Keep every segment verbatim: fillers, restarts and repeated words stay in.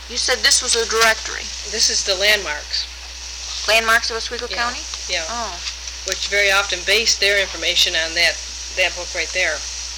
You said this was a directory. This is the landmarks. Landmarks of Oswego Yeah. County? Yeah. Oh. Which very often base their information on that, that book right there,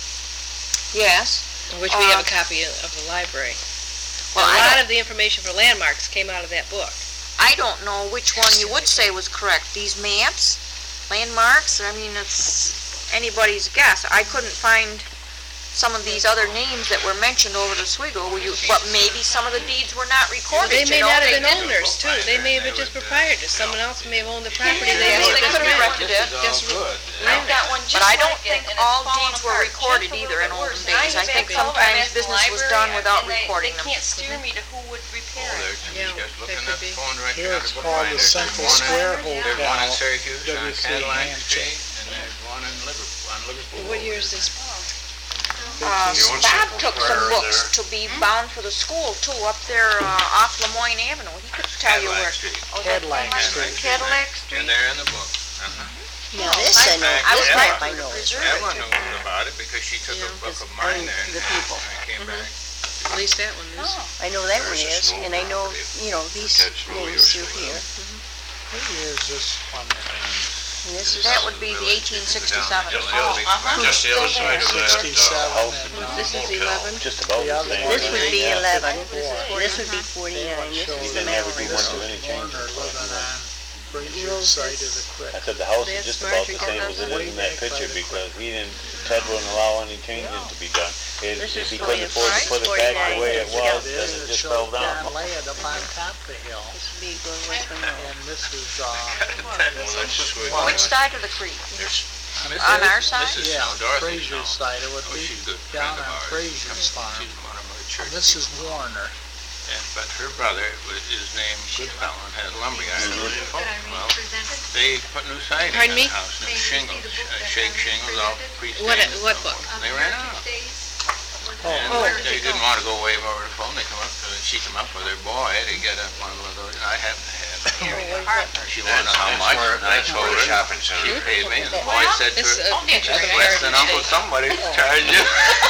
Yes. which we have Uh, a copy of of the library. Well, A I lot don't, of the information for landmarks came out of that book. I don't know which one you would say was correct. These maps, landmarks, I mean, it's anybody's guess. I couldn't find some of these other names that were mentioned over to Oswego, where you- but maybe some of the deeds were not recorded, They may you know, not have they been didn't- owners too. They may have been just proprietors. Someone else may have owned the property. They Yes, may they have just could have rented. corrected it. Just good. I've got one just But I don't like it, think and it's all falling deeds were apart recorded just a either little in bit olden worse. days. And I even think it's over, I'm sometimes at the business was library, done without and they- recording them. They can't steer me to who would repair Oh, it. they're Yeah, just looking that at could the be. phone right Here now. it's to called find the it. There's Central one in- Square There's one in Hotel, Syracuse on W three Cadillac handshake. Street, and there's one in Liverpool, on Liverpool. What year is this? Uh, You want Bob Central took Square some in books to be bound for the school too, up there, uh, off Lemoyne Avenue. He could tell you where. Cadillac Street. Oh, is that Cadillac Lemoyne Street. Cadillac And Street? they're in the book. Uh-huh. Now this I know, I was this right. map I know is Evelyn knew about it because she took Yeah, a book it's of mine only there. the people. And I came back. At least that one is. I know that one There's a is, snow and I know, property. you know, these Ted Snow names used to through here. What year is this one? And this is, That would be the eighteen sixty-seven. Just the other- just the other side of that. uh, Sixty-seven and, uh, This is eleven. Just about The the other same. one this would be Yeah. eleven, fifty-four. this would be forty-nine, this is the There never be Mallory one Road. of any changes. Warner living on Frazier's Roses. side of the creek. I said the house is That's just about the Marjorie same as it is in that Way back by picture the because he didn't, Ted wouldn't allow any changes to be done. If This if is he couldn't afford to put it back the way it forty-nine. was, then This it is just shows fell down. John Ladd up on top of the hill. This would be going away from there. And this is, uh, Which side of the creek? There's- On our side? This is yeah, now Dorothy's Frazier's house. side, it would Oh, be she's a good down friend of on ours. Frazier's farm. She's one of our church. And this is Warner. And, but her brother was, is named Goodfellow and had a lumberyard. Well, they put new siding Pardon on me? the house, new shingles, uh, shake shingles, all pre-stained. What, and what so book? They ran out. Oh, And they didn't want to go wave over the phone. They come up, uh, she come up with her boy to get a, one of those. I happen to have it. She wanted to know how much, and I told her. shopping She center. paid me, and the boy said to This, her, uh, picture that's of less than Heritage Uncle Day. somebody charged you.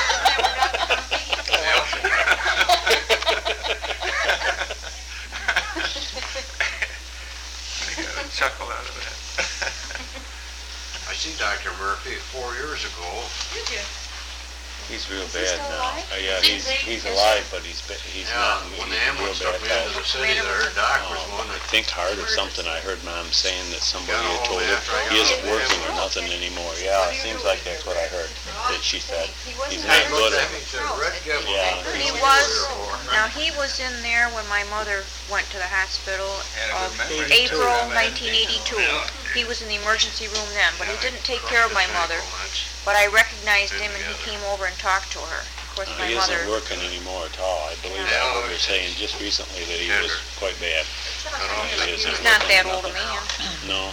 I got a chuckle out of that. I seen Doctor Murphy four years ago. He's real bad now. Uh, Yeah, he's, he's alive, but he's, ba- he's Yeah, not, when he's the in real ambulance bad took me into the health. city there, Doc was Um, one I that think heart or something. I heard Mom saying that somebody got had hold told of her after I he got isn't out of the working or ambulance. nothing anymore. Yeah, it seems like that's what I heard, that she said. He's They not looked good at at me and said, Red Devil. Yeah. He Three was, or four. now he was in there when my mother went to the hospital Had a of good memory. April nineteen eighty-two. He was in the emergency room then, but he didn't take care of my mother. But I recognized him and he came over and talked to her. Of course, my He mother, isn't working anymore at all. I believe I remember saying just recently that he was quite bad. He isn't he's not working that or old a nothing. man. No.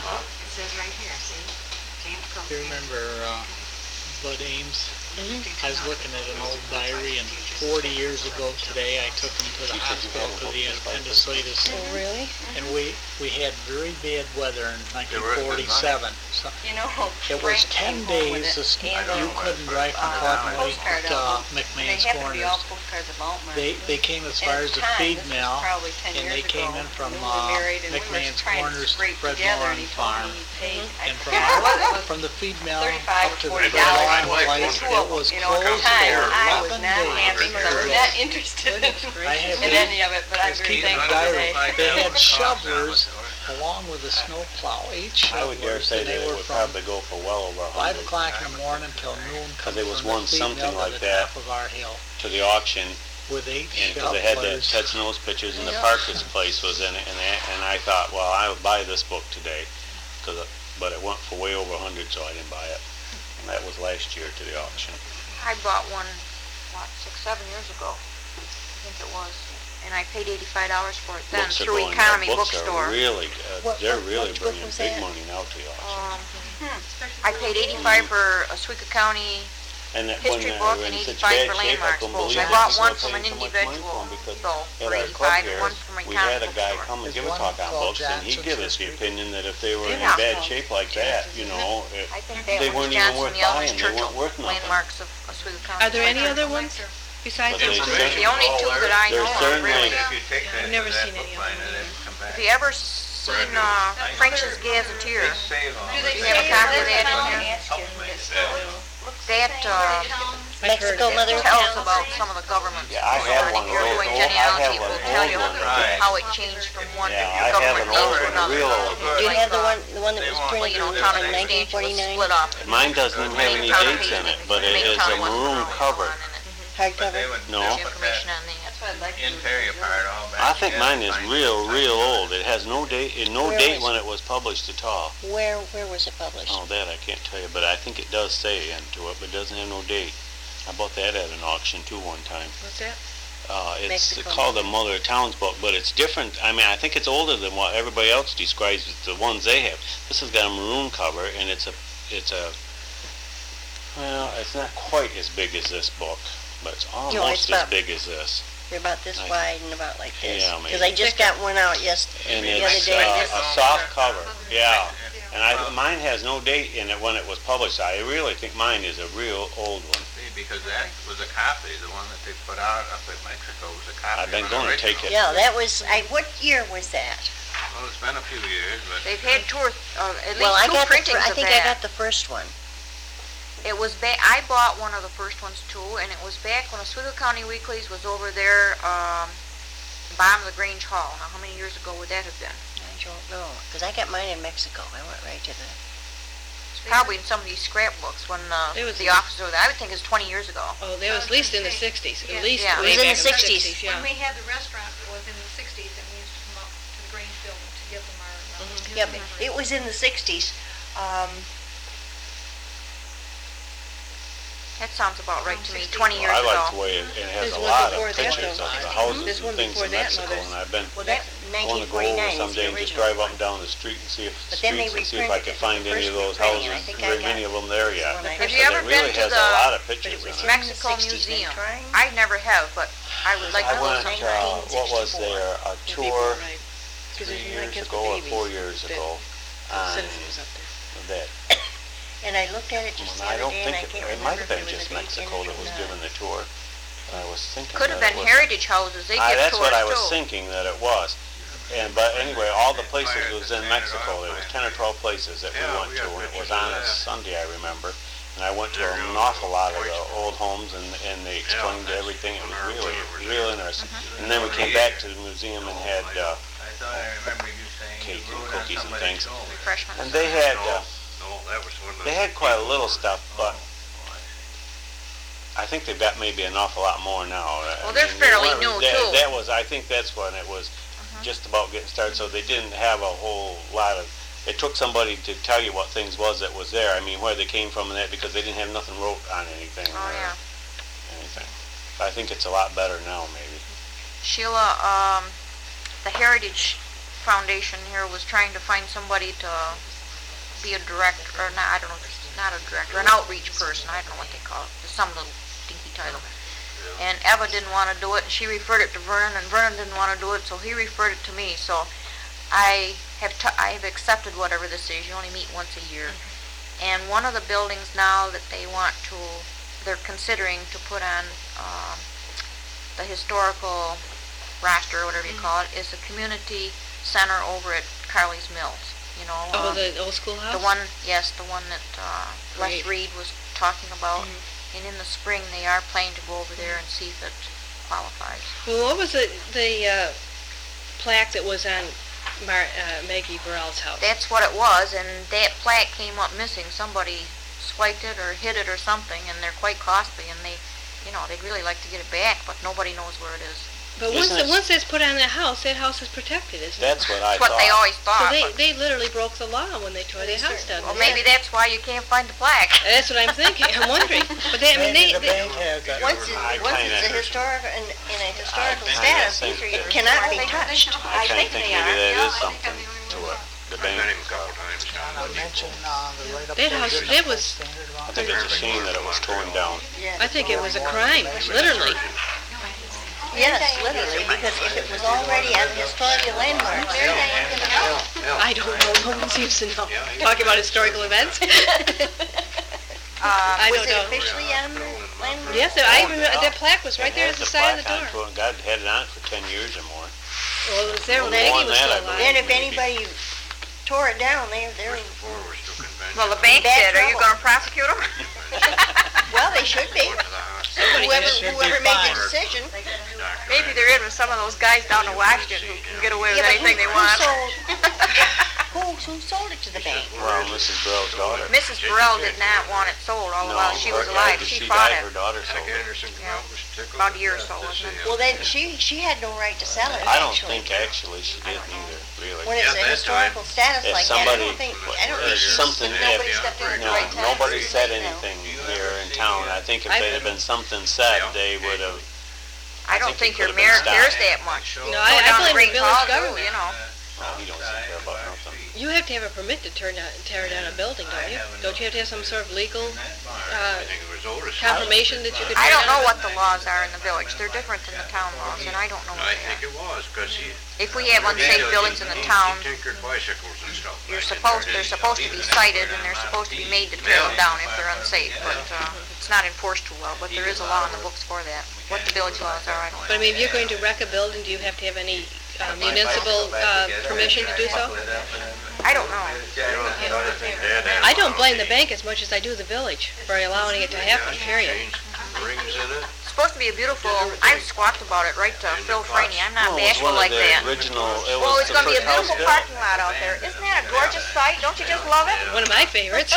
Do you remember, uh, Bud Ames? I was looking at an old diary, and forty years ago today, I took him to the hospital for the appendicitis. Oh, really? And we, we had very bad weather in nineteen were good money. forty-seven. So You know, it was Frank ten came home with days, it, this- and, you uh, couldn't drive from uh, Cotton Lake postcard to album. And they McMahon's happened to be all Corners. postcards about Mark. They, they came as And far at as the the time, feed this was mill, probably ten and years they came ago, in from, newly uh, married, and we were McMahon's trying to Corners to scrape Fred together, Lauren and he told Farm. me he'd paid- I And from forgot what it our, was, from the feed mill thirty-five up to or the forty Fred dollars Lauren for place, two of it was them, you know, at the closed time, for I was eleven not happy, days. because I was not interested in, I had in to- any of it, but I'm was very keeping thankful diary. today. They had shovelers along with a snowplow, eight I would dare shovelers, say and that they it were would from probably go for well over a five hundred o'clock in the morning till noon. 'Cause coming there was from the one feed something mill to like the that. top of our hill to the auction. with eight And because they had that shovelers. Ted Snow's pictures and the Parker's place was in it, and I, and I thought, well, I would buy this book today, cause it, but it went for way over a hundred, so I didn't buy it. And that was last year to the auction. I bought one, what, six, seven years ago, I think it was. And I paid eighty-five dollars for it then Books are through going, Economy books Bookstore. are really, uh, What- they're what- really which book bringing was big that? money now to the auction. Um, I paid eighty-five for Oswego County And that when history they book were and in such eighty-five bad for shape, I landmarks couldn't books. believe I it. bought People one were from an paying so much money individual, for 'em because though, at for our club eighty-five, and here, one from we Economy had a guy Bookstore. come and There's give a one talk on called books, and he'd Johnson's give us the History. opinion that if they were in Yeah. bad shape like that, you know, it- I think that they one's weren't even Johnson, worth the other one's buying, they weren't Churchill, worth nothing. landmarks of Oswego County. Are there any other ones besides But those they two? certainly- The only two that I They're know of, certainly, really. you take that I've to never that seen any of bookbinder, them they'd come back. Have you ever seen, uh, French's Gazetteer? They save all Do this. they You have a say copy of where that the in town here? is? That, uh, I've heard Mexico of it. Mother of tells Towns. about some of the governments. Yeah, I have And one if you're of those doing old- I genealogy, have it an will tell old you one that- how it changed from one Yeah, I have government an name old to one, a another. real old one. Do you have the one, the one that They was want- Well, printed you know, in town and nineteen exchange was forty-nine? split up. Mine doesn't even have any Town dates in it, but it Main is town a wasn't maroon wrong cover. on it. But they Hardcover? would, No. they'll There's put information that on that. That's what I'd like to. interior part all back. I think together mine and is find real, something. real old. It has no date, eh, no Where date was- when it was published at all. Where, where was it published? Oh, that I can't tell you, but I think it does say into it, but it doesn't have no date. I bought that at an auction too one time. What's that? Uh, it's Mexico. called the Mother of Towns book, but it's different. I mean, I think it's older than what everybody else describes as the ones they have. This has got a maroon cover, and it's a, it's a, well, it's not quite as big as this book, but it's almost as about- big as this. They're about this I- wide and about like this. Yeah, Because maybe. I just got one out yes, And the other it's day. uh, just- a soft cover, yeah. And I, mine has no date in it when it was published. I really think mine is a real old one. See, because that was a copy, the one that they put out up at Mexico was a copy. I've been of an going to take original. it. Yeah, that was, I, what year was that? Well, it's been a few years, but. They've had two or, uh, at Well, I least two got the, printings fir- I of think I that. got the first one. It was back, I bought one of the first ones too, and it was back when Oswego County Weeklies was over there, um, bottom of the Grange Hall. Now, how many years ago would that have been? I don't know, because I got mine in Mexico. I went right to the, It's probably in some of these scrapbooks when, uh, It was the in- officers were there. I would think it's twenty years ago. Oh, that was at least in the sixties, Yeah. at least Yeah. way It was in back the sixties. yeah. When we had the restaurant, it was in the sixties, and we used to come up to the Grange building to give them our, uh, Mhm. yeah, but newspaper. it was in the sixties. Um, That sounds about right to me, sixty. twenty years I ago. like the way it, it has There's a one lot before of that, pictures though. of the Mhm. houses There's and one things before in that, Mexico, Mother's- and I've been well, that, want to nineteen go over forty-nine is someday the and just original. drive up and down the street and see if, But then they streets and see if I reprinted can it find the any of first those reprinting, and I houses, think I very got many of them there the yet. one I Have got. you Because ever it really been to has a the lot of But pictures it in was it. in the Mexico sixties, Museum? I'm trying. I never have, but I would like I to go went, sometime. uh, what was there, a Yeah, before, tour right. 'Cause three there's years like ago or babies four years that- ago the on citizen was up there. that. And I looked at it just the I other don't day, and think, I it can't it remember might have if there been was a just date in Mexico it that or was not. given the tour. I was thinking Could have that it been was- heritage houses, they I- give That's what I tours was too. thinking that it was. And, but anyway, all the places was in Mexico. There was ten or twelve places that we Yeah, went we to, got and it was pictures of on a that. Sunday, I remember. And I went to They're an real awful lot of the oyster. old homes, and, and they explained that's everything. It when was our really, we were real there. interesting. Mm-hmm. And then we came back to the museum and had, uh, I thought I remember you saying cake you and rode on cookies and somebody's things. shoulder. Refreshments. and they had, No, uh, no, that was when the. they had quite a little people stuff, but Oh, I see. I think they've got maybe an awful lot more now. I Well, they're mean, they fairly weren't- new, that- too. That was, I think that's when it was just about getting started, so they didn't have a whole lot of, it took somebody to tell you what things was that was there. I mean, where they came from and that, because they didn't have nothing wrote on anything Oh, or yeah. anything. I think it's a lot better now, maybe. Sheila, um, the Heritage Foundation here was trying to find somebody to be a director, or not, I don't know, not a director, an outreach person, I don't know what they call it, some little dinky title. And Eva didn't want to do it, and she referred it to Vernon, and Vernon didn't want to do it, so he referred it to me, so I have, t- I have accepted whatever this is, you only meet once a year. And one of the buildings now that they want to, they're considering to put on, um, the historical roster, or whatever you call it, is the community center over at Carly's Mills, you know? Oh, um, the old schoolhouse? The one, yes, the one that, uh, Les Great. Reed was talking about. Mhm. And in the spring, they are planning to go over there and see if it qualifies. Well, what was the, the, uh, plaque that was on Mar, uh, Maggie Burrell's house? That's what it was, and that plaque came up missing. Somebody swiped it or hid it or something, and they're quite costly, and they, you know, they'd really like to get it back, but nobody knows where it is. But once, Isn't it- once that's put on that house, that house is protected, isn't it? That's what I That's what they thought. always So thought, they, but, they literally broke the law when they tore They their house down. well, maybe that's why you can't find the plaque. That's what I'm thinking, I'm wondering. But they, I mean, Maybe they, the they, bank has that. Once it, I once kinda- it's a historic, in, in a historical I status, think it that- cannot be touched. I kinda think maybe that Yeah, is I think something I'm the only to one. it. The I've met him bank, a couple times. And I mentioned, uh, the right up That there, house- good that enough was- standard amount. I think it's a shame that it was torn down. Yeah. I think it was a crime, literally. Yes, literally, because if it was already a historical landmark, I don't know, no one seems to know. Talking about historical events? Uh, I was don't it know. officially on? Known in landmark? Yes, I Oh, remember, yeah. that plaque was right It there had at the side of the plaque door. onto it, God had it on it for ten years or more. Well, it was there when Well, Maggie more was than that, still I alive. Then if maybe. anybody tore it down, they, they're, Before we're still convention. Well, the bank Bad did, are you trouble. gonna prosecute them? well, they should be. Going to the hospital. Whoever, should be whoever made the fined. decision. Doctor Maybe they're in with some of those guys down in Washington who can get away with Yeah, but anything who- they who want. sold- Who, who sold it to the bank? Well, Missus Burrell's daughter. Missus Burrell did not want it sold all the No, while she was her- alive. after She she fought died, it. her daughter sold Jack it. Anderson Yeah. was tickled About a to year or death so, to wasn't see it? him. Well, then, she, she had no right to sell it, I don't actually. think actually she did either, really. When it's Yeah, a that historical status If like that, I somebody- don't think, I don't If think something, nobody if, stepped in at the no, right time. nobody said No. anything here in town. I think if I- there had been something said, they would have, I don't think think it your could've been mayor cares stopped. that much. No, Go I, I down to blame the Great village Hall, too, government. you know. no, he don't care about nothing. You have to have a permit to turn down, tear down a building, don't you? Don't you have to have some sort of legal, uh, I think it was Otis. confirmation that you could I tear don't down know a what the laws are in the village. They're different than the town laws, and I don't know what I they think are. it was, because he. If we have unsafe buildings in the he- town, He tinkered bicycles and stuff. you're back in supposed, there, they're didn't he? supposed to be cited, and they're supposed to be made to tear them down if they're unsafe, but, uh, it's not enforced too well, but there is a law in the books for that. What the village laws are, I don't know. But I mean, if you're going to wreck a building, do you have to have any uh, municipal, uh, permission to do so? I don't know. Dad had I one don't of blame the these. bank as much as I do the village for allowing it to happen, period. Changed Rings in it. It's supposed to be a beautiful, I've squawked about it right to Phil Franny. I'm not No, it was bashful one of like the that. original, it Well, was it's the gonna be a first house beautiful built. parking lot out there. Isn't that a gorgeous sight? Don't you just love it? One of my favorites.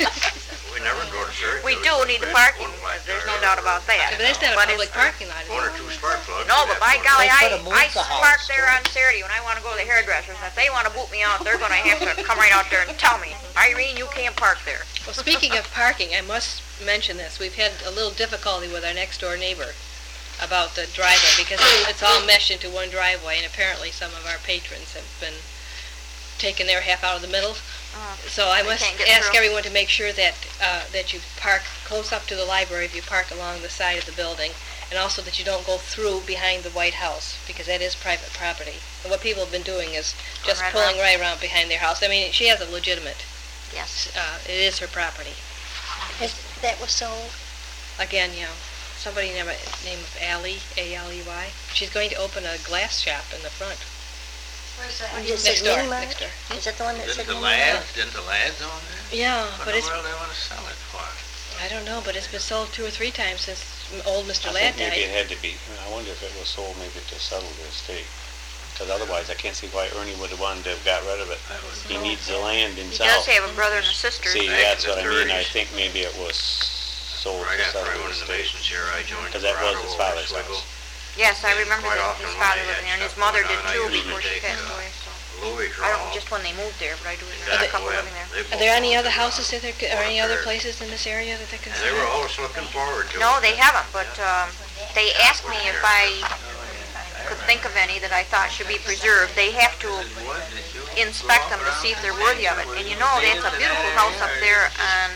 We never go to church. We It do was need the bad parking, going back there's there. no doubt about that. But that's not a But public it's- parking lot, is One or it? two spark plugs. No, in but that by one. golly, They I, could've moved I the park house, there on Saturday when I wanna go to the hairdressers. If they wanna boot me out, they're gonna have to come right out there and tell me, Irene, you can't park there. Well, speaking of parking, I must mention this. We've had a little difficulty with our next door neighbor about the driveway, because it's all meshed into one driveway, and apparently some of our patrons have been taking their half out of the middle. Uh, So I They must can't get ask through. everyone to make sure that, uh, that you park close up to the library if you park along the side of the building, and also that you don't go through behind the White House, because that is private property. And what people have been doing is just right pulling around. right around behind their house. I mean, she has a legitimate, Yes. uh, it is her property. Is- That was sold? Again, you know, somebody named, name of Ally, A L E Y. She's going to open a glass shop in the front. Just Next said door, mini mart? next door. Is that the one that said Didn't the mini mart? lads, didn't the lads own that? Yeah, What but in it's, the world they wanna sell it for? I don't know, but it's been sold two or three times since old Mister I Ladd think maybe it died. had to be, I wonder if it was sold maybe to settle the estate. Because otherwise, I can't see why Ernie would have wanted to have got rid of it. He needs the land He does himself. have a brother and a sister. See, Back in that's the what I mean, I thirties. think maybe it was sold Right to after settle I the went into estate. Mason's here, I joined. Because that was Corrado his over at father's Swiggle. house. Yes, I remember Quite that often his when father they lived had there, and his stuff mother going did on, I too usually before she take, passed uh, away, so. Louis I don't know Draw. just when they moved there, but I do His remember dad a couple went. living there. They Are both there any owned other it. houses that there, or Bought any up other there. places in this area that they And they were consider? always looking forward to it. No, they haven't, but, um, they asked me if I could think of any that I thought should be preserved. They have to inspect them to see if they're worthy of it. And you know, that's a beautiful house up there on,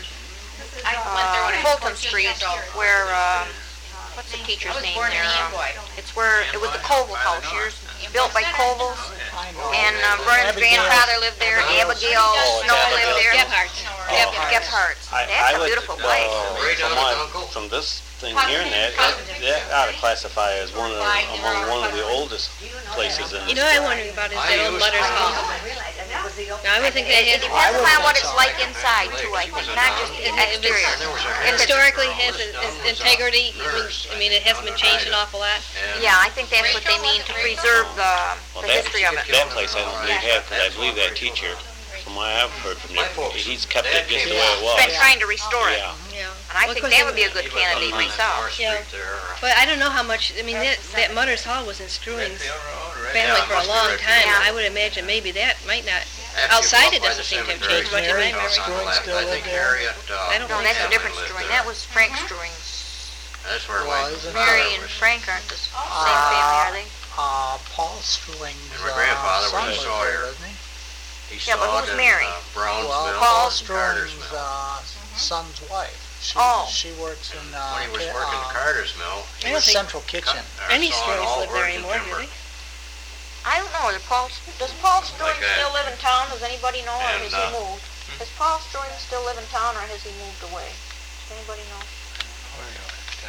uh, Fulton Street, where, uh, what's the teacher's name there? Um, It's where, it was the Koval House, years, built by Kovals. I know. And, uh, Vernon's Abigail. grandfather lived there, Abigail Oh, it's Snow lived Abigail. there. Gephardt. Gep- Gephardt's. I, That's I a would, beautiful place. uh, Right from on what, it, Uncle. from this thing hearing that, that, that ought to classify as one of, the- among one of the oldest places in You this know, I'm town. wondering about is I that old used Butters to- Hall. Now, I would think they It had, depends upon what it's like inside too, I think, not just the If it's- exterior. it historically has its its integrity. I mean- I mean, it hasn't been changed an awful lot. And Yeah, I think that's what they mean to preserve the, Well, the that, history of it. that place I don't believe have, because I believe that teacher, from what I've heard from him, he's kept it just the way it was. Been trying to restore it, Yeah. Yeah. and I Well, of think course that they- would be a good he lived candidate on that myself. North Yeah. Street there. But I don't know how much, I mean, that, that Mutters Hall was in Strewing's Right family Yeah, for a must be long right time. there. I would imagine maybe that might not, After you outside go it up by doesn't the seem to have cemetery, changed much in my Mary memory. house on the Strewing left, still I live think there? Harriet, uh, I don't No, think that's so. a different lived Strewing, there. that was Frank Strewing's. That's where Well, my isn't Mary father and was. Frank aren't the s- same family, are they? Uh, Paul Strewing's, And my uh, grandfather was son a was sawyer. there, wasn't he? He Yeah, but sawed who's in, Mary? uh, Brownsville, Well, Paul and Carter's Strewing's, Mill. uh, son's wife. She, Oh. she works in, uh, When he was ca- working uh, at Carter's Mill, I he don't was think Central Kitchen. cut- or any sawing Strewings all live there virgin anymore, do timber. they? I don't know, does Paul, does Paul Strewing Like that. still live in town, does anybody know, or And, has uh, he moved? Does Paul Strewing still live in town, or has he moved away? Does anybody know?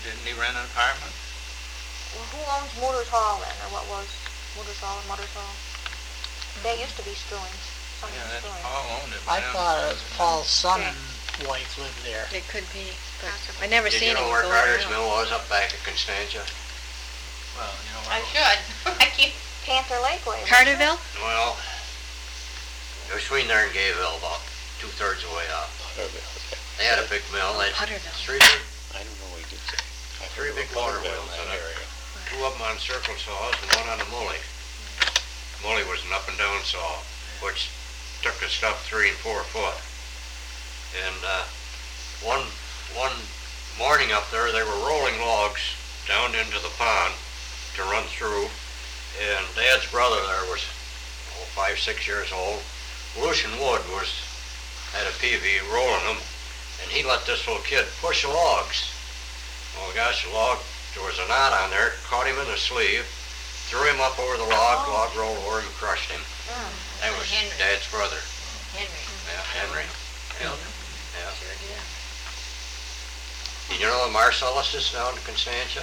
didn't he rent an apartment? Well, who owns Mooters Hall then, or what was Mooters Hall, Mutters Hall? That used to be Strewing, something Yeah, that's Strewing. Paul owned it. I but thought it was Paul's son Okay. and wife lived there. It could be, but Possibly. I never Did seen you him know go where Carter's around. Mill was up back at Constantia? Well, you know I what? should. I keep, Panther Lakeway. wasn't it? Carterville? Well, between there and Gayville, about two-thirds of the way up. They had a big mill, they had Putterville. three big, I don't know what you did say. I Three heard big about water Putterville wheels in in that it. area. two of them on circle saws and one on a mully. Mully was an up and down saw, which took the stuff three and four foot. And, uh, one, one morning up there, they were rolling logs down into the pond to run through, and Dad's brother there was, oh, five, six years old. Lucian Wood was, had a P V rolling them, and he let this little kid push the logs. Well, gosh, the log, there was a knot on there, caught him in the sleeve, threw him up over the log, log rolled over and crushed him. That was Henry. Dad's brother. Henry. Yeah, Henry. Yeah, yeah. Sure did. Did you know the Marcelluses down in Constantia?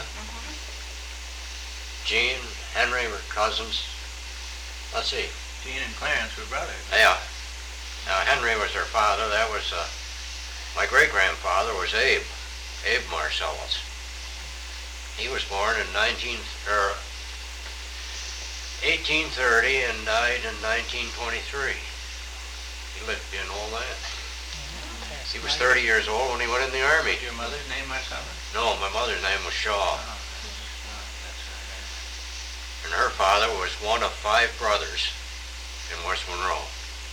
Gene, Henry were cousins. Let's see. Gene and Clarence were brothers. Yeah. Now, Henry was their father. That was, uh, my great-grandfather was Abe, Abe Marcellus. He was born in nineteen, er, eighteen thirty and died in nineteen twenty-three. He lived in all that. He was thirty years old when he went in the Army. Did your mother's name Marcella? No, my mother's name was Shaw, Oh, that's right. and her father was one of five brothers in West Monroe.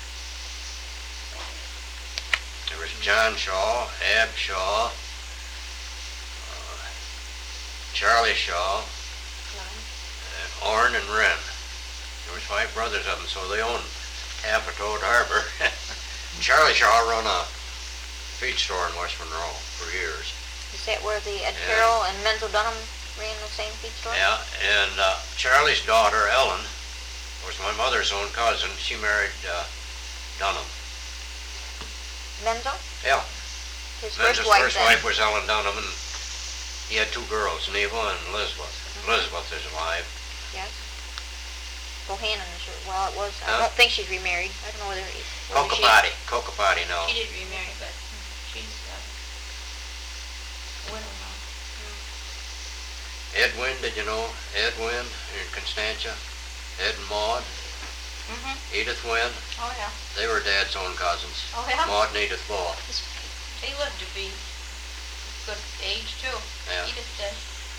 There was John Shaw, Ab Shaw, uh, Charlie Shaw, and Orrin and Wren. There was five brothers of them, so they owned half of Toad Harbor. Charlie Shaw run a feed store in West Monroe for years. Is that where the Ed Yeah. Carroll and Menzel Dunham ran the same feed store? Yeah, and uh, Charlie's daughter, Ellen, was my mother's own cousin. She married uh, Dunham. Menzel? Yeah. His Menzel's first wife first then? wife was Ellen Dunham, and he had two girls, Neva and Elizabeth. Elizabeth is alive. Yes. Bohannon is her, well, it was, I Huh? don't think she's remarried. I don't know whether, whether she... Cocopati, Cocopati, no. She did remarry, but she's, uh, widow now. Edwin, did you know Edwin in Constantia? Ed and Maud, Mm-hmm. Edith Wynn, Oh, yeah. they were Dad's own cousins. Oh, yeah? Maud and Edith both. They lived to be good age, too. Yeah. Edith did.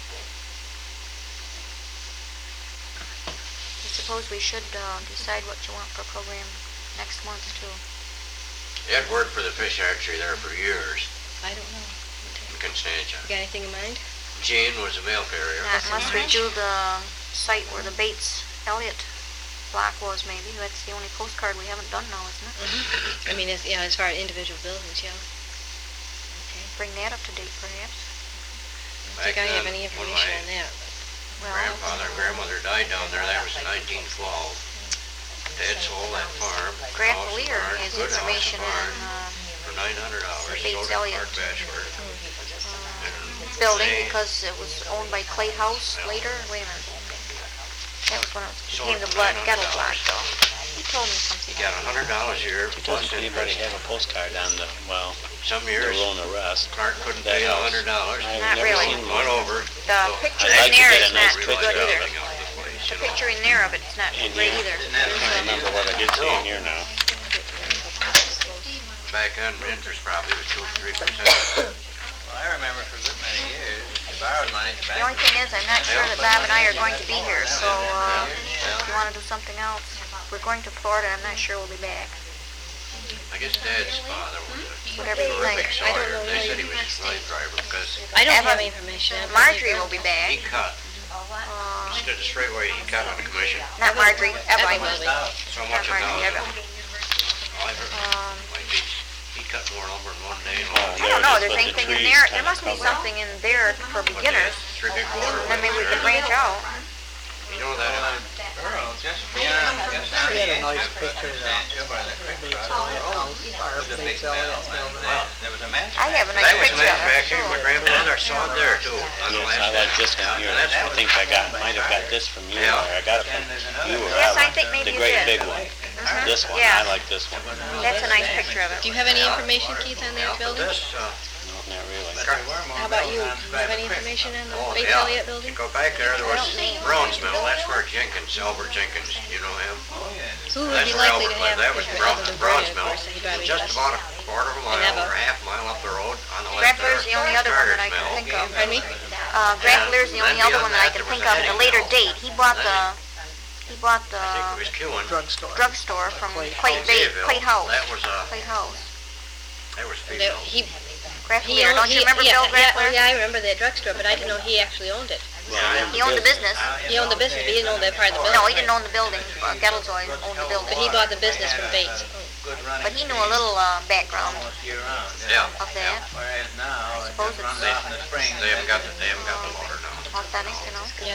I suppose we should uh, decide what you want for a program next month, too. Ed worked for the fish hatchery there for years I don't know. in Constantia. You got anything in mind? Gene was a mail carrier. That must redo the site where the Bates Elliott block was, maybe. That's the only postcard we haven't done now, isn't it? I mean, as, yeah, as far as individual buildings, yeah. Okay. Bring that up to date, perhaps. I don't think I have Back then, any when information my on that. Well, Grandfather and grandmother died down there, that was nineteen twelve. Dad sold that farm. Grant house and Lear barn, has good house and information on barn, uh, For nine hundred dollars, Bates sold it to Elliott. Clark Bachelor. building They- because it was owned by Clay House later. Wait a minute. That was when it Sold became it the for blood, nine Gettle hundred block, dollars. though. He told me something. He got a hundred dollars a year plus Doesn't anybody interest. have a postcard on the, well, Some the years, roll and the rest? Clark couldn't That pay a house. hundred dollars. I've Not never really. seen Went one. over. The picture I'd in like to there get is a not nice good picture of either. it. The picture in there of it's not And great you- either. I don't remember what I did see in here now. Back then, interest probably was two or three percent. Well, I remember for a good many years, you borrowed money at the The only bank. thing is, I'm not sure that Bob and I are going to be here, so uh, if you want to do something else, we're going to Florida. I'm not sure we'll be back. I guess Dad's father was a Whatever you terrific think. I don't sawyer. know They why said you he was a slave driver because I don't Evan- have any information. I believe Marjorie that- will be he back. cut, Uh, instead of straightway, he cut on the commission. not Marjorie, Evan Evan. will be. So Not much a Marjorie, thousand. Evan. Oh, I heard, Um, might be, he cut more lumber in one day. Oh, I there don't it know, is, there's but the anything in trees there, kinda there must be cover it. something in there for But they had beginners. three big water Then maybe we wells can there. branch out. You know that, uh, Earl, just beyond, just down the had a nice picture of the Bates Elliott house, our Bates Elliott building. There was a man. I have a nice That was picture of it. manufactured, my grandfather saw it there too, on the Yes, I last like end. this one here. I think I got, might have got this from you, or Yeah. I got it from you or Yes, I Alan. think maybe The you great did. big one. Mhm. This one, Yeah. I like this one. That's a nice picture of Do it. you have any information, Keith, on that building? This, uh, No, not really. How about you? Do you have any information on oh, the Bates yeah. Elliott building? You go back there, there was Brown's Mill, that's where Jenkins, Albert Jenkins, you know him? Who would That's be where likely Albert to lived, have that was picture Brown, other than Brown's Brad, of Mill. course, he probably Just does. about a quarter of a mile Never. or a half mile up the road on the left there. Grappler's the only other one that I can Starter's think Mill. of. Pardon me? Uh, Grappler's the only then other one that I beyond can that, think there of was at a an later Eddie date. He bought the, he bought I think it the was Kewen. Drugstore. drugstore from Clay- Clayton Bay, Bayville. Clay House. That was, uh, Clay House. that was That female. He, he Grappler, owned, don't he, you remember yeah, Bill yeah, oh, Grappler? yeah, I remember that drugstore, but I didn't know he actually owned it. Well, I remember He owned the business. business. He owned the business, but he didn't own that part of the building. No, he didn't own the building. Uh, Gettlesoy owned the But building. he bought the business from Bates. But he knew a little, uh, background Yeah. of that. Whereas now, it Suppose just runs it's- off in the spring. They haven't got the, they haven't got the motor now. Authentic, you know? Yeah.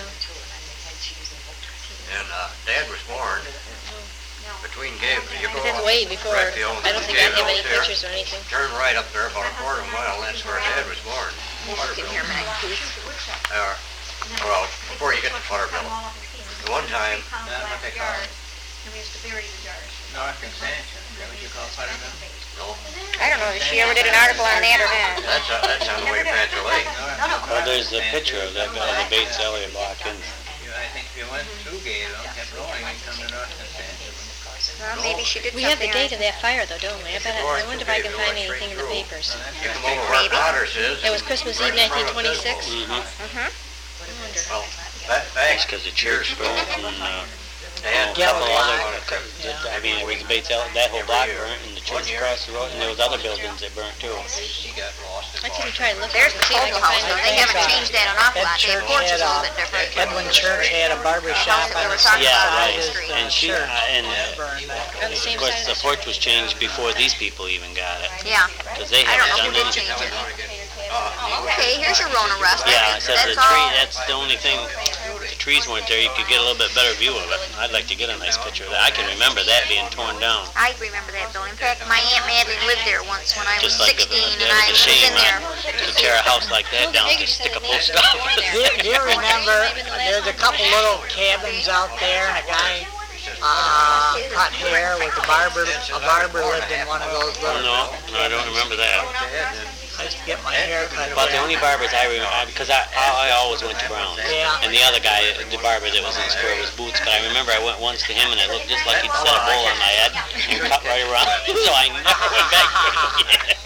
And, uh, Dad was born between Gave, you go That's up, way before, right beyond I don't think I Gave have any House there, pictures or anything. turn right up there about a quarter of a mile, that's where Dad was born. Give me your minute, Keith. Uh, well, before you get to Butterville. The one time, That's what they call it. And we used to bury the jars. North Extension, is that what you call Putterville? no, I don't know if she ever did an article on that or not. that's, uh, that's on the way to Panther Lake. Well, there's a picture of that, of the Bates Elliott block in there. You- I think if you went through Gayville, kept going, you'd come to North Extension. Well, maybe she did We have the something date of that fire though, don't we? I bet, I wonder if I can find anything in the papers. You come over where Maybe. Potter's is. It was and Christmas right Eve in front nineteen of twenty-six? Tisdale's. Mm-hmm. on. Mhm. I wonder. Well, that, That's that, because the church burnt and, uh, Dad, a couple Yeah. other, I mean, it was Bates Elliott, that whole block burnt, and the church across the road, and there was other buildings that burnt too. he got lost in I can Boston. try to look. There's and the see if I Coble can House, find though. They anything. haven't changed that an awful Ed lot. Their Church porch is had a a, little bit different. Edwin Church had a barber shop on the side Yeah, right. as the And she, church. uh, and, That uh, burned that. On the same of course, side the of the porch was changed before these people even got it, Yeah. because they I don't know haven't who done did anything. change it. Uh, Okay, here's your Rona rust. I Yeah, think it says the that's tree, all. that's the only thing, if the trees weren't there, you could get a little bit better view of it. I'd like to get a nice picture of that. I can remember that being torn down. I remember that building. In fact, my Aunt Madeline lived there once when I was Just like a, sixteen, and that I was a was shame, in there. huh? To tear a house like that down to stick a post office. Do you, do you remember, there's a couple little cabins out there, and a guy, uh, cut hair with a barber, a barber lived in one of those Oh, little, no, no, I don't remember that. I used to get my hair cut. About the only barbers I remember, because I, I I always went to Brown's. Yeah. And the other guy, the barber that was in the store was Boots, but I remember I went once to him and it looked just like he'd set a bowl on my head and cut right around, so I never went back there again.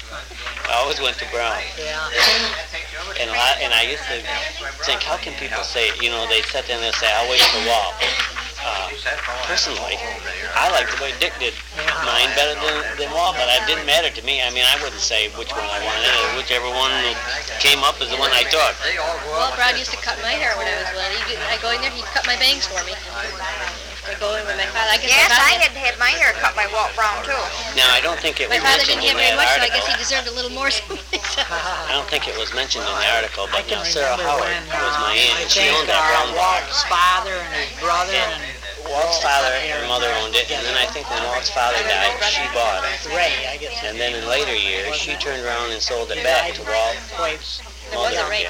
I always went to Brown. Yeah. And I, and I used to think, how can people say, you know, they sit there and they say, I'll wait for Walt. Uh, personally, I like the way Dick did mine better than, than Walt, but it didn't matter to me. I mean, I wouldn't say which one I wanted. Whichever one came up is the one I took. Well, Brad used to cut my hair when I was little. He'd, I go in there, he'd cut my bangs for me. I go in with my father. I guess Yes, my father, I had had my hair cut by Walt Brown, too. Now, I don't think it my was father mentioned didn't in have very that much, so I guess he article. deserved a little more. I don't think it was mentioned in the article, I but can now Sarah remember Howard when, was uh, my I aunt, and she think, owned that uh, Brown block. Walt's father and his brother and Walt's father and mother owned it, and then I think when Walt's father died, she bought it. Ray, I guess. And then in later years, she turned around and sold it He back died to Walt. quite There was a Ray.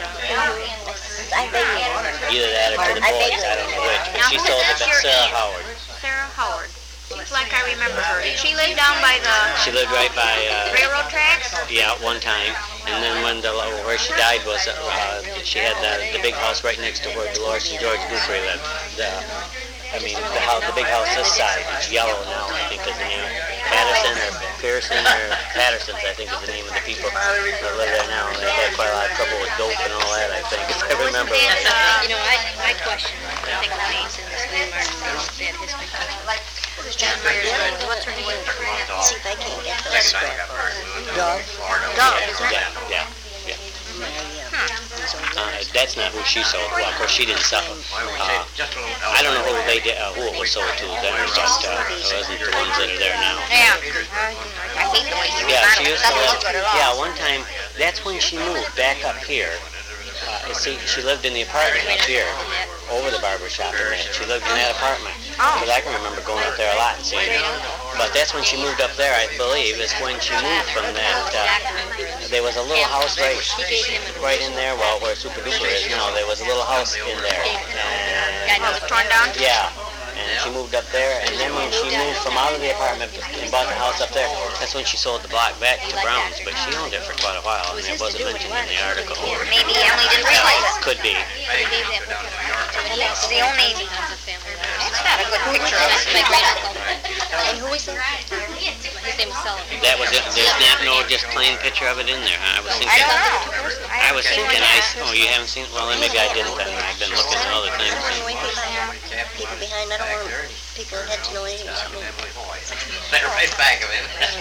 I bet you. Either that or to the boys, I don't know which, but Now, she who sold is it back, your Sarah aunt? Howard. Sarah Howard. Seems like I remember her. Did she live down by the She lived right by, uh, railroad tracks? yeah, one time, and then when the, where she died was, uh, she had the, the big house right next to where Dolores and George Guthrie lived. The, I mean, the house, the big house this side, it's yellow now, I think is the name. Patterson or Pearson or Patterson's, I think is the name of the people that live there now. And they had quite a lot of trouble with dope and all that, I think, if I remember Wasn't right. that, uh, You know, I, I question, I think the names in this landmark, that history. Who's John Mayer's wife? What's her name? See if I can get the Second time I got scrap. married, we went Doug. down to Florida. Doug, isn't it? Yeah, yeah. Yeah, yeah. He's over Uh, there. that's not who she sold. Well, of course, she didn't sell it. Why don't we Uh, say just a little I don't know who outside they did, uh, who it was sold to then, but uh, it wasn't the ones that are there now. Yeah. I hate the way she Yeah, was. she used to live, yeah, one time, that's when she moved back up here. Uh, You see, she lived in the apartment up here, over the barber shop and that. She lived in that apartment. Oh. Because I can remember going up there a lot and seeing her. But that's when she moved up there, I believe, is when she moved from that, uh, there was a little house right, right in there, well, where Super Duper is now. There was a little house in there. And, Was it torn down? yeah. And she moved up there, and then when she moved from out of the apartment and bought the house up there, that's when she sold the block back to Brown's, but she owned it for quite a while, and it wasn't mentioned in the article. Maybe Emily didn't realize it. Could be. That's the only, that's not a good picture of it. My great uncle. And who is that? His name was Sullivan. That was it, there's not no just plain picture of it in there, huh? I was thinking, I don't know. I was thinking, I, s- oh, you haven't seen, well, then maybe I didn't, then I've been looking at other things. People behind, I don't want people had to know anything about me. They're right back of him.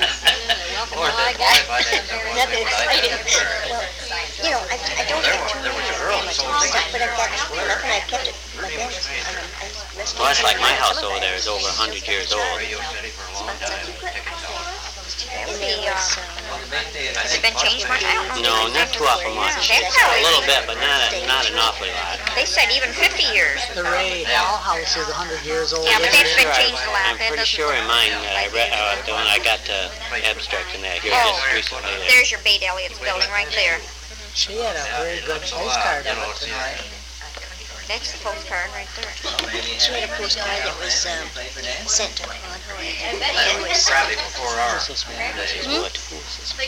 Or I that got boy by that- nothing exciting. Well, you know, I, I don't There have was, too there many was a girl that much sold stuff, tickets. but I've got enough and I've kept it. My best. I'm, I'm resting Well, it's like my on house some of over there that. is over a hundred years old. Radio City for a long time, tickets sold. And there was, uh, Has it been changed much? I don't know. No, not too awful much. They A probably- little bit, but not, a- not an awfully lot. They said even fifty years. The Ray Hall House is a hundred years old. Yeah, but I'm that's been sure I- changed a lot. I'm That pretty doesn't- sure in mine, uh, I read, uh, the one I got the abstract in that here Oh, just recently. that- there's your Bait Elliott's building right there. She had a very good postcard of it tonight. That's the postcard right there. she had a postcard that was, um, sent to her on her. It was, uh, Probably before our, Who's this one? This is what? Who is this?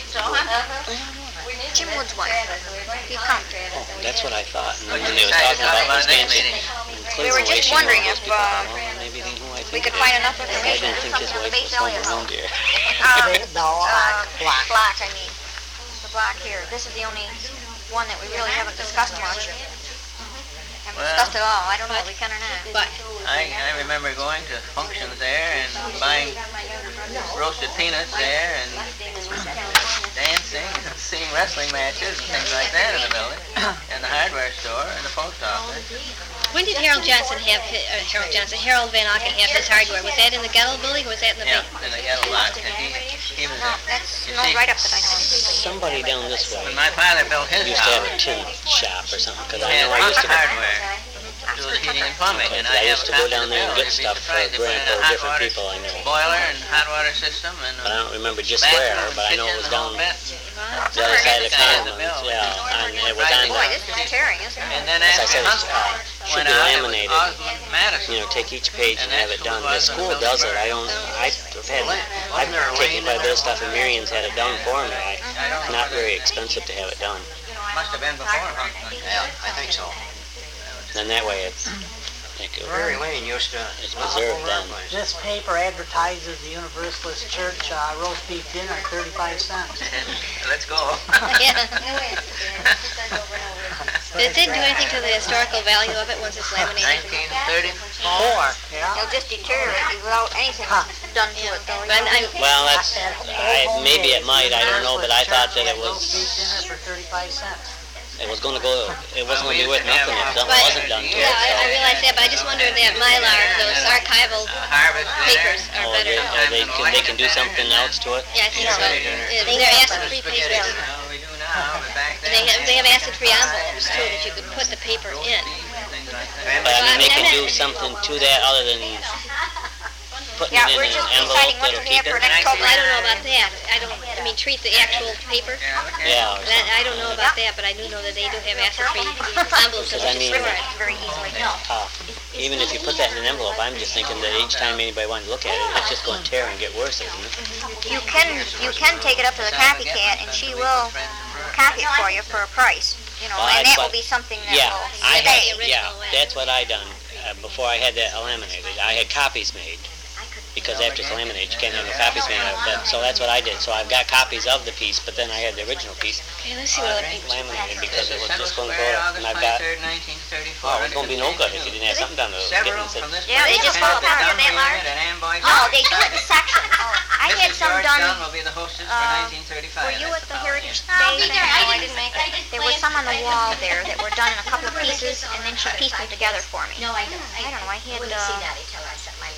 Jim Wood's wife. He come. Oh, that's what I thought. And then they were talking about this dancing. We were just wondering if, uh, maybe they know I we think could it find is. enough I information didn't or think his something on the wife Bait was home Elliott's. around here. Uh, No, uh, black. Block, I mean. The block here. This is the only one that we really haven't discussed much. Haven't discussed it all. I don't know if we can or not. But I, I remember going to functions there and buying roasted peanuts there and dancing, and seeing wrestling matches and things like that in the building, and the hardware store and the post office. when did Harold Johnson have, hi- uh, Harold Johnson, Harold Van Auken have his hardware? Was that in the Gettle building or was that in the Yeah, Bait? in the yellow box, and he, he was, No, a- that's you no see, right up that I know. Somebody down this way when my father built his used to have a house, tin shop or something, because I he know had I used to go, hardware, do the heating and plumbing, and I I used to have go a down there and get You'd be stuff for surprised, they put in Grant a or hot different water people I know. boiler and hot water system and But I a don't remember just where, bathroom, but I know it kitchen, was the whole down bit. the other side of Side of the Commons, building. yeah, and it was on Boy, the, this is tearing, isn't it? And then as I after said, it's, Huntsville uh, should went be out, it was laminated. Osmond Madison. You know, take each page and And have it that's done. who The was school in does it, Millersburg. I don't, I've had, I've taken quite a bit of stuff and Marion's had it done for me. I, it's not very expensive to have it done. Must have been before Huntsville. yeah, I think so. And that way it's, I think it Mary Lane used to. it's preserved then. This paper advertises the Universalist Church, uh, roast beef dinner, thirty-five cents. Let's go. Yeah. Does it do anything to the historical value of it once it's laminated? Nineteen thirty-four. Four, yeah. It'll just deteriorate without anything done to it, though. But I, Well, that's, I, maybe it might, I don't know, but I thought that it Roast beef was, dinner for thirty-five cents. it was gonna go, it wasn't gonna be worth nothing if something But- wasn't done to yeah, I, I it, realize that, but I just wonder if that Mylar, those archival Harvest papers dinner. are so. Or better. they, or they can, they can do something else to it. Yeah, I think so. Uh, They're acid-free Spaghetti, papers. you know, we do now, but back And they then. have, they have acid-free envelopes too, that you could put the paper in. Things like that. But I mean, they I can mean, do something to that other than putting Yeah, it in we're an just envelope deciding what that'll to keep have for it. next Well, couple. I don't know about that. I don't, I mean, treat the actual paper. Yeah, okay. Yeah, or But something. I, I don't know about that, but I do know that they do have acid-free envelopes that Because I you mean- can store it. Very easily. Uh, even if you put that in an envelope, I'm just thinking that each time anybody wanted to look at it, it's just going to tear and get worse, isn't it? You can, you can take it up to the copycat and she will copy it for you for a price, you know, Well, and I that will thought- be something that Yeah, will I stay. had, yeah, that's what I done, uh, before I had that laminated. I had copies made, because after it's laminated, you can't have no copies made of it, so that's what I did. So I've got copies of the piece, but then I had the original piece Okay, let's see what other papers. laminated because it was Central just going to Square, go up. August And I've got, twenty-third, nineteen thirty-four. oh, it's going to be no good if you didn't have something done to it. Several Getting from this. Yeah, they just go up Dunn under that Unit large? and Amboy No, they Street. do it in sections. I had Missus some George done, Dunn will be the hostess for uh, nineteen thirty-five. were you That's at the the Heritage following. Day thing? No, I didn't make it. There was some on the wall there that were done in a couple of pieces, and then she pieced them together for me. No, I don't. I don't know, I had, Wouldn't see uh, that until I set my love.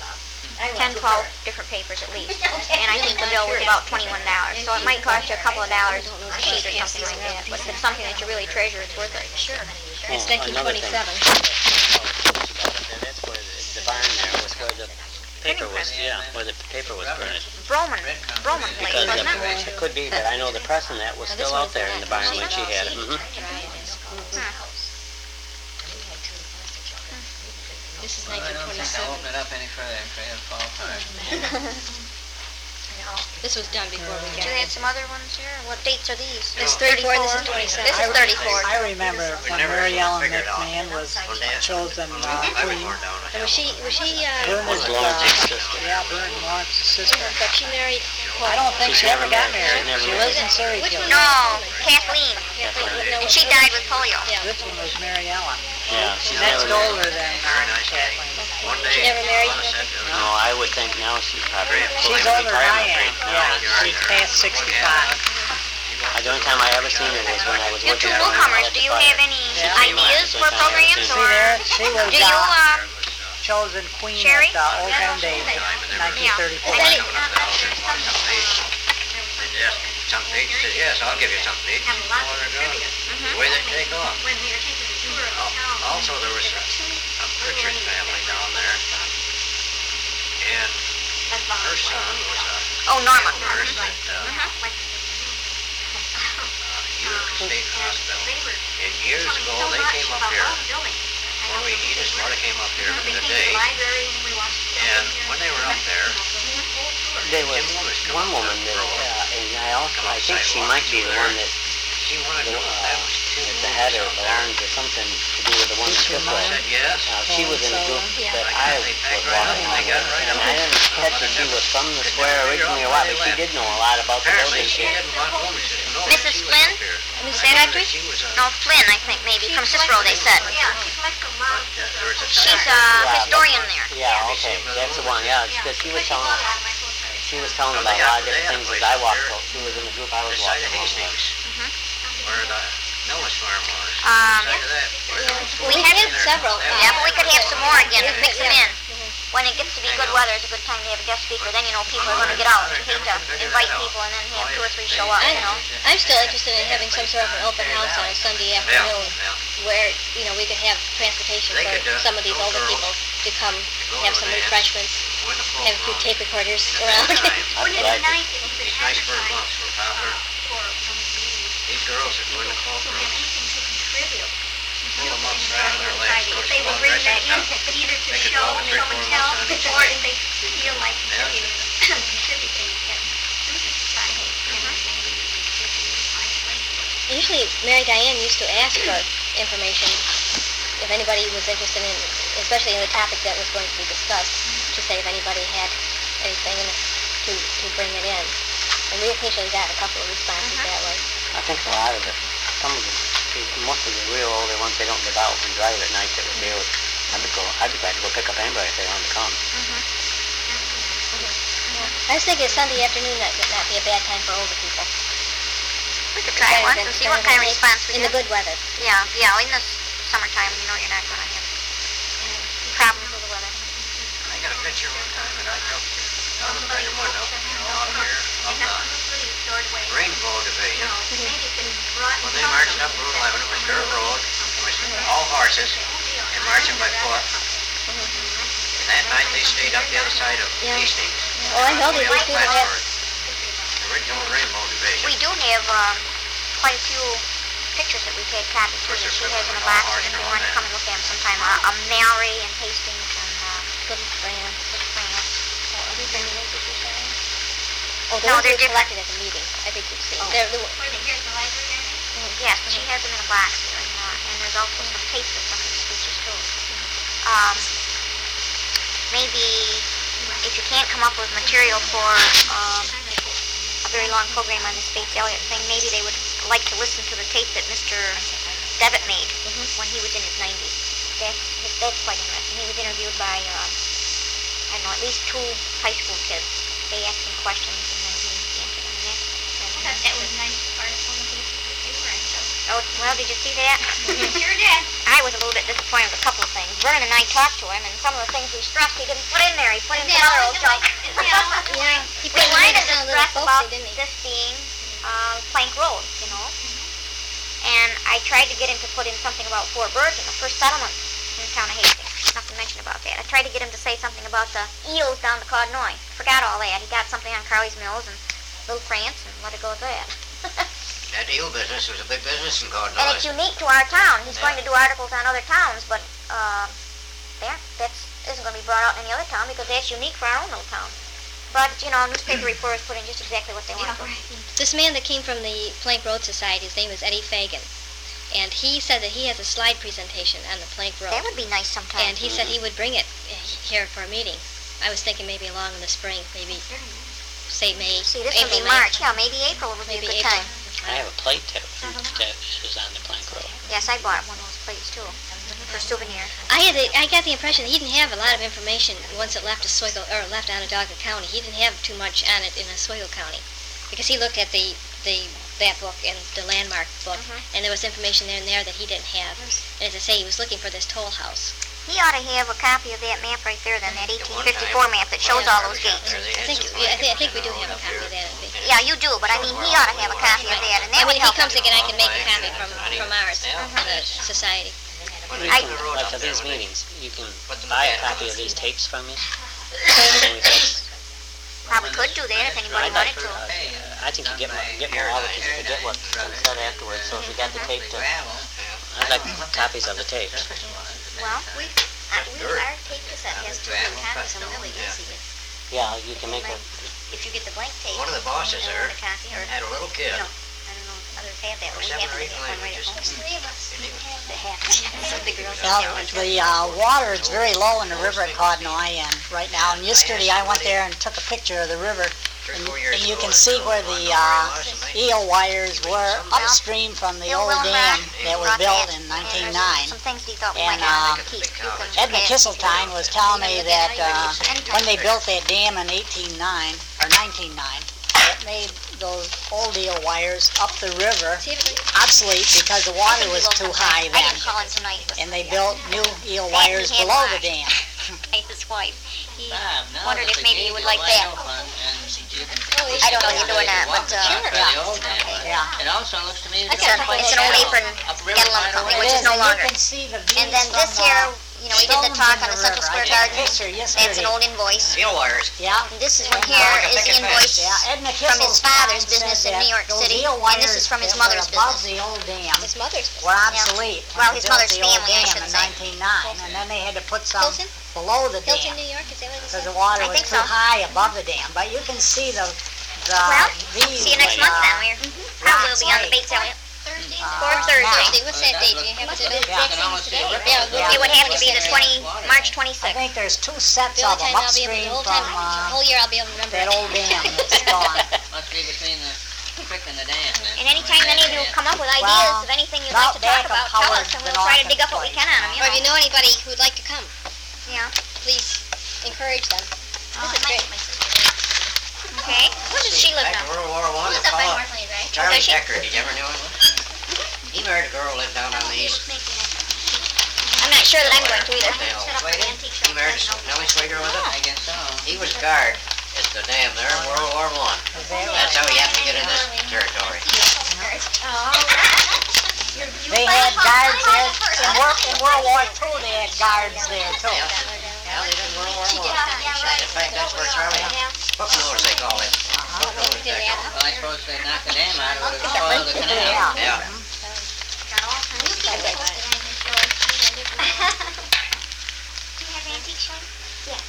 ten, twelve different papers at least. And I think the bill was about twenty-one dollars. So it might cost you a couple of dollars a sheet or something like that. But if it's something that you really treasure, it's worth it. Sure. It's Oh, nineteen another thing. twenty-seven. That's where the the barn there was where the paper was, yeah, where the paper was printed. Broman, Broman place, Because wasn't the- it? it could be, but I know the press and that was still out there in the barn when she had it. Mhm. This is Well, I nineteen don't think I'll twenty-seven. open it up any further, I'm afraid it'll fall apart. This was done before we Do got you it. have some other ones here? What dates are these? This is thirty-four, this is twenty-seven. This is thirty-four. I remember when never Mary Ellen figured it out. McMahon was One day, chosen uh, I was queen. born down And a was she, was she, uh, Vernon, Lawrence's uh, sister. yeah, Vernon Lawrence's sister. but she married, I don't think She's she ever never got married. She's married. never She married. lives in Surrey. Which one? No, Kathleen. no, And she died with polio. Yeah. This one was Mary Ellen. Yeah, she's Next never married. older than uh, Very nice day. Kathleen. One She day, never married? Lana said to me, No, I would think now she's probably She's pulling older than I retirement am, rate now. yeah. She's past sixty-five. Uh, The only time I ever seen her was when I was You working two on newcomers, the do you fire. have any Yeah. ideas for programs See or? there, she was Do you, uh, um, chosen queen Sherry? at uh, Old Home Days in nineteen thirty-four. Is that it? coming up the house, they want something to eat. They asked me something to eat, she said, yes, I'll give you something to eat. Have lots Oh, of they're good. trivia. The way they take off. When we were taking the tour of the Al- town. Also, there was a, a Pritchard family down there, and her son was a Oh, Norma. nurse at uh, Mhm. uh, Utica State Hospital. They were And years telling ago, so they much came up about here, all the buildings. when we, Edith and Marta came up here for They the came to day, the library and we watched. the and building here. when they were up there, There was Jim Loomis come one up woman the that, road. uh, and I also, Come I up think she sidewalk might be the there. one that, she wanted to the, know if uh, that was Tim at the head or Loomis up there. belonged to something to do with the one in What's your Fifth I mom? said, yes. Uh, she was in a group Yeah. that I I got- they was packed right walking up, on they got with, right and up. I didn't catch if she was from the square originally or what, but she did know a lot about the Apparently, building. she She, didn't want Loomis to know that Missus she was Flynn? up here. Miss I told her Andrews? she was a- No, Flynn, I think, maybe, from Cicero, they said. Yeah, she collects a lot of. But, uh, there was a She's time- a Yeah, historian there. yeah, okay, that's the one, yeah, because she was telling us, she was telling Well, about they a lot have- of they different have things as I places walked, there. so she was in the group I was This side walking of along with. Hastings, where the Millis farm was. Um, Side of that, where the- We We had had several. Yeah, but we could have some more again, and mix them Yeah. in. When it gets to be good weather, it's a good time to have a guest speaker, then you know people are gonna get out. You hate to invite people and then have two or three show up, you know? I'm still interested in having some sort of an open house on a Sunday Yeah, afternoon yeah. where, you know, we could have transportation They for could, uh, some of these those older girls people to come, go have to some the dance, refreshments, win the have a few football. tape recorders And at around. that time, Wouldn't it Right. be nice if you could These nice bird advertise months were popular. for one of the meetings? These girls that go in the So cloakroom, that they can contribute. pull them up around their legs, go If to they the would one bring dressing that in, up. either to They could show go and three, show four and months tell, on each or day. if they feel like contributing, contributing at Student Society. And maybe Usually Mary Diane used to ask for information if anybody was interested in, especially in the topic that was going to be discussed, to say if anybody had anything and to, to bring it in. And we occasionally got a couple of responses that way. I think a lot of the, some of the, people- most of the real older ones, they don't get out and drive at night that would be able, I would go, I'd be glad to go pick up anybody if they wanted to come. I was thinking Sunday afternoon that would not be a bad time for older people. We could try Rather once than- and see what rather kind of than response we In get. the good weather. Yeah, yeah, in the s- summertime, you know you're not gonna have problems with the weather. I got a picture one time that I took out of the bedroom window, out here of the stored away. Rainbow Division. Maybe it's been brought. When they marched up Route eleven, it was dirt road, it was all horses, and marching by foot. And that night, they stayed up the other side of Yeah. Hastings. Oh, I know way that up these people have, Plattsburgh. The original Rainbow Division. We do have, um, quite a few pictures that we've had copies too, that she has in a box, and if you want to come and look at them sometime, uh, um, Mallory and Hastings and, uh, Little France. Little France. Oh, No, those they're were different. collected at the meeting. I think you've seen. Oh. They're the, Where they, here's the library, Danny? Yes, but she has them in a box here, and, uh, and there's also some tapes of some of these speeches too. Um, maybe if you can't come up with material for, um, a very long program on this Bates Elliott thing, maybe they would like to listen to the tape that Mister Devitt made when he was in his nineties. That's, that's quite interesting. He was interviewed by, um, I don't know, at least two high school kids. They asked him questions and then he answered them. And that's, I thought that was a nice article in the paper that you were in, so. Oh, well, did you see that? Sure did. I was a little bit disappointed with a couple of things. Vernon and I talked to him, and some of the things we stressed he didn't put in there. He put in some other old junk. Yeah. We wanted to stress about this being uh, Plank Road, you know. And I tried to get him to put in something about Four Birds and the first settlement in the town of Hastings. Nothing mentioned about that. I tried to get him to say something about the eels down the Codnoy. Forgot all that. He got something on Carly's Mills and Little France and let it go at that. That eel business was a big business in Cardinal. And it's unique to our town. He's going to do articles on other towns, but uh, that that's, isn't going to be brought out in any other town because that's unique for our own little town. But, you know, newspaper reporters put in just exactly what they want to. This man that came from the Plank Road Society, his name is Eddie Fagan. And he said that he has a slide presentation on the Plank Road. That would be nice sometime. And he said he would bring it here for a meeting. I was thinking maybe along in the spring, maybe, say May. See, this would April, be May. March. Yeah, maybe April would be Maybe a good April. time. I have a plate that, that is on the Plank Road. Yes, I bought one of those plates, too, for souvenir. I had the, I got the impression he didn't have a lot of information once it left Oswego, or left Onondaga County. He didn't have too much on it in Oswego County, because he looked at the, the that book and the landmark book, Mhm. and there was information there and there that he didn't have. And as I say, he was looking for this toll house. He ought to have a copy of that map right there, then, that eighteen fifty-four map that shows all those gates. I think, yeah, I think, I think we do have a copy of that. I think. Yeah, you do, but I mean, he ought to have a copy of that, and that I would mean, if help he comes him. again, I can make a copy from, from ours, from the society. You I- can, like for these meetings, you can buy a copy of these tapes from me. And we can- Probably could do that if anybody I'd like wanted for, to. uh, I think you get more, get more of it because you could get what unsaid afterwards. So if you got the tape to, I'd like copies of the tapes. Well, we, uh, we, our tape cassette has two good copies, I'm really easy. Yeah, you can make a, If you get the blank tape. One of the bosses and there a copy, or, had a little kid. no, I don't know if others had that, but we Seven have or to eight get one right at languages. home. Three of us have that. The girls Well, have that. the uh, water is very low in the river at Codnoy and right now. And yesterday I went there and took a picture of the river. Three, And, four years and you ago, can I see drove where on the where uh, I was, and they- eel wires were upstream from the Bill old Willenbach dam that was brought built that, in and nineteen there's oh nine. Some things he thought we And, might uh, have to keep. You can Ed look at it. McKisseltine was telling me that uh, when they built that dam in eighteen oh nine, or nineteen oh nine, it made those old eel wires up the river obsolete because the water was too high I then. didn't call him tonight. And they built new eel That wires he had below the washed. dam. His wife. He Bob, now wondered that if they maybe gave you would you like a that. wide open and you can- I don't know if you're doing that, but, uh, Walk across the old dam. Yeah. It also looks to me as It's though a, quite it's an old shallow. apron Upriver kettle on right something, away. which is no and longer. you can see the views And then from this the here, you know, we did the stones talk in on the the Central river. I Square took a Gardens. picture That's yesterday. an old invoice. Eel wires. Yeah. And this is one Yeah, here like a is the picket invoice Yeah, Ed from his McKissel's father's said business in that New York those City, eel and this is wires from his that were mother's above business. the old dam His mother's business. were obsolete. when Well, they his built mother's the old family, I dam should in say. nineteen oh nine, and then they had to put some Hilton? below the Hilton, dam New York, is that what it because said? the water I was think too so. high above the dam. But you can see the the Well, these, see you next month uh, then. We're, probably will be on the Lake. bait sale. Thursday. uh, Fourth Thursday. Thursday, what's that date? Do you have it today? Yeah. You can almost see a ripple. Yeah, Yeah. It would have to be the twenty, March I twenty-sixth. think there's two sets The of only them time I'll be able, upstream the whole from time, the uh, whole year I'll be able to remember that it. old dam that's gone. Must be between the creek and the dam then. And anytime any of you come up with ideas Well, of anything you'd about like to talk back of about, tell Howard us, and we'll Benoit try to dig up what we place. can on them, you Or if you know. know anybody who'd like to come, Yeah. please encourage them. This is great. Okay. Where does she live Back now? in World War One, the Lives up by fellow, North Lane, right? Charlie Does she? Decker, did you ever know him? He married a girl who lived down on the east. I'm not sure that I'm going to either. They all Set up an Sweden. antique He shop. married Nellie Swigger with I it. guess so. He was guard at the dam there in World War One. That's how he happened to get in this territory. They had guards there in World, in World War Two. They had guards there too. Yeah, they did in World War One. In fact, that's where Charlie Hook Nose, they call him. Hook Nose Decker. Well, I suppose they knocked the dam out, it would have spoiled the canal. Yeah. Yeah. Do you have antique shop? Yes.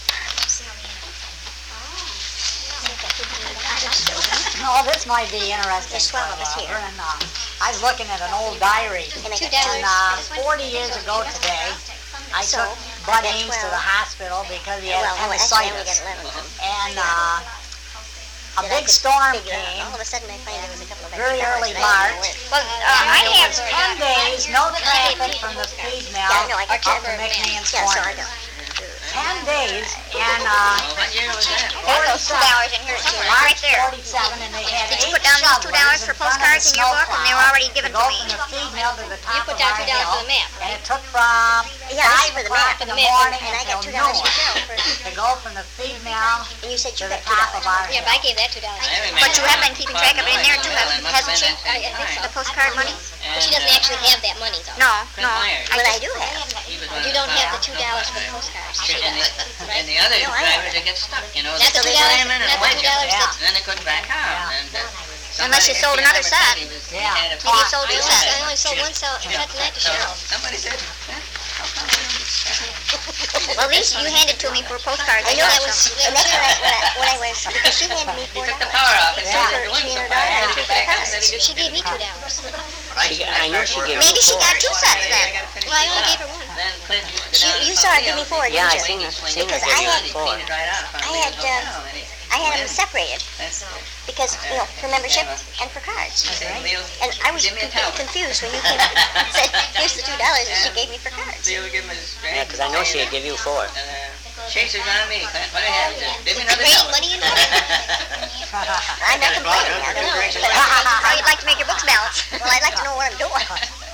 Oh, this might be interesting. There's twelve of us for, uh, here. Vernon, uh, I was looking at an old diary, Two and dollars. uh, forty years ago today, I So, took I Bud got Ames to twelve. the hospital because he had Well, no, actually, I only appendicitis. got eleven of them. And uh, a That I big could storm figure out. came All of a sudden, I find there was a couple of very extra early dollars, and I didn't March. know where. Well, uh, I And have. there was ten days, no traffic from the feed mill Yeah, I know, I up got to you. McMahon's Yeah, so I Corner. don't. Ten days and, uh, What year was that? There's those two dollars in here somewhere, right March there. forty-seven, and they had Did you eight put down these two dollars shovelers for in front of the postcards in your book, and they were snowplow already given to to go me? from the feed mill to the top put of down our two dollars hill, for the map, and it took from Yeah, this is five for the o'clock map. in the For the map, morning And I got until two dollars noon for Phil. to go from the feed mill And you said to you the got two top of dollars. our Yeah, hill. but I gave that two dollars. I remember But you have been keeping track of it in there too, Well, haven't it must have hasn't she? been I, I think so. The postcard money? But she doesn't actually have that money though. No, Clint no. Myers. But I do have. He was one You of don't have the top- two dollars for the postcards. She And does. the, and the other No, I drivers haven't. that get stuck, you know, Not they the two they dollars, came in and not the wedge two dollars them, that's- and then they couldn't back out, and uh, Unless you somebody- sold if another ever set. said he was- he Yeah. had a Maybe you pot- sold two I sets. only- I only sold one cell, set to that to So, Cheryl. somebody said, "Huh? How come you don't get Well, at least you handed to me for postcards. I know got that was- some. that And that's was- when I, when I, when I was, because she handed me He four took the dollars. power off and Yeah. said, "You're doing She so had far," a and dollar he and back two up and said he She didn't. gave me two dollars. She- I know she gave Maybe you she four. got two sets then. Well, I only gave her one. Then Clint used to go She- down to you saw her Pump give me Field, four, and didn't Yeah, I you? seen her, swing seen her Because give I you had- He four. cleaned it right out, I finally, had, it was all uh, down, and he- I had them separated That's it. because, you know, for membership and for cards. I said, "Leo, And I was give me a completely towel." confused when you came up and said, here's the two dollars that she gave me for cards. Leo, give him his Yeah, because I know she'd give you four. And, uh, Chasers on me, Clint, what do you have to, give me another Great dollar. money in money. I'm not complaining, I don't know, but how you'd like to make your books balance? Well, I'd like to know what I'm doing.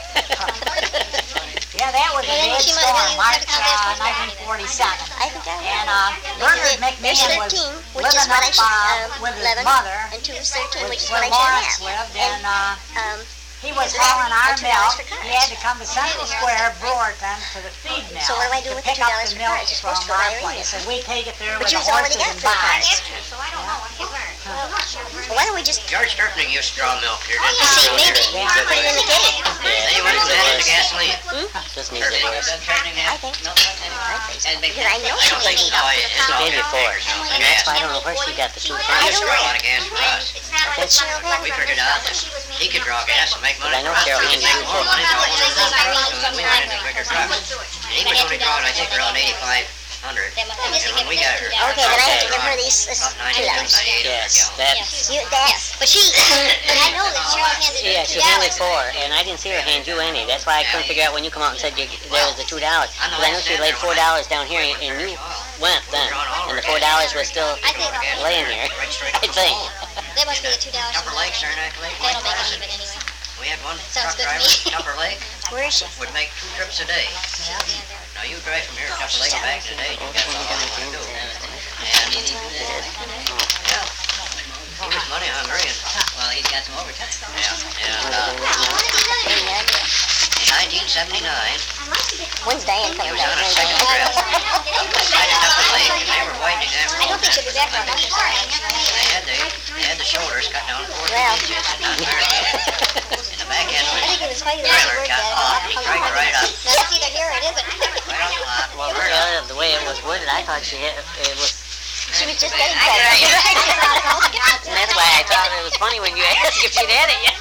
Yeah, that was a Well, then big she might- storm, then you March have to count that as uh, postcard. nineteen forty-seven. I haven't done And, that. uh, Bernard There's McMahon was thirteen, which is living what I up, should, uh, um, with his eleven, mother, and two is thirteen, which which is where what I Lawrence should have. lived, and, uh, Um, he was So hauling our and two dollars milk. for cards. He had to come to Central Square, Brewerton, to the feed mill. So what do I do to with the pick two up dollars the for milk cards? You're supposed from to our buy place, and we take it there But with the you've already horses got and the cards. buys. So I don't know what you learned. Well, why don't we just, George Turpning used straw milk here, didn't you he? see, maybe, put it in the gate. Then you went to add it to gasoline. Just needs a Turning, horse. then turning I that, think, no, I think so. and make- Because I know I she don't think, made oh, up it's for the all gave you four. tankers, no, And gas. that's why I don't know where she got the two He from. used to draw a lot of gas for us. But she don't have We figured out that he could draw gas and make money I know for us. Carol We could Handy make do more too. money than all That's of my us. reason So we went into bigger trucks. And he was only drawing, I think, around eighty-five hundred. That must- I guess they And when give we her got two her. dollars. Okay, then I have to Okay. give her these, this About two ninety-seven, dollars. ninety-eight dollars a Yes, gallon. that's, You, that's, But she, but I know that Cheryl handed yeah, you she two handed dollars. four, and I didn't see her hand you any. That's why I couldn't figure out when you come out and said you, there was the two dollars. Because I knew she laid four dollars down here, and and you went then, and the four dollars was still I think laying here, Right straight I up the think. pole. that must be the two dollars. Tupper Lake, Saranac Lake, That'll White make it Placid. even anyway. We had one Sounds truck good to driver, me. Tupper Lake, where is she? would make two trips a day. Now you drive from here to Tupper Lake and back today, you got all you want to do. And he, yeah, he was money hungry and, well, he's got some overtime. yeah, and, uh, in nineteen seventy-nine, When's Diane he coming was back? on a second trip up the side of Tupper Lake and they were widening that I road. don't think she'll be back for a month or so. They had the, they had the shoulders cut down fourteen Well. inches and not barricaded. And the back end I think it was was funny the way she trailer worded cut that. off, he cranked it right up, Now, it's either here or it isn't. right off the lot. Well, uh, the way it was worded, I thought she had, it was, She was just getting Right. pregnant. that's why I thought it was funny when you asked if she'd had it yet.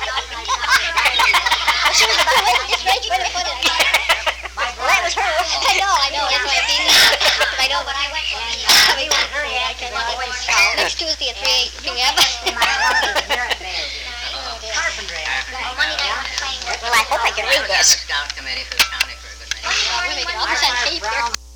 She was about ready. Just right where to put it. Well, that was her. I know, I know, that's why it's easy. But I know, but I went, I mean, I can look at next Tuesday at three P M. Well, I hope I can read this. Scout committee for the county for a good many years. We're making all this on paper.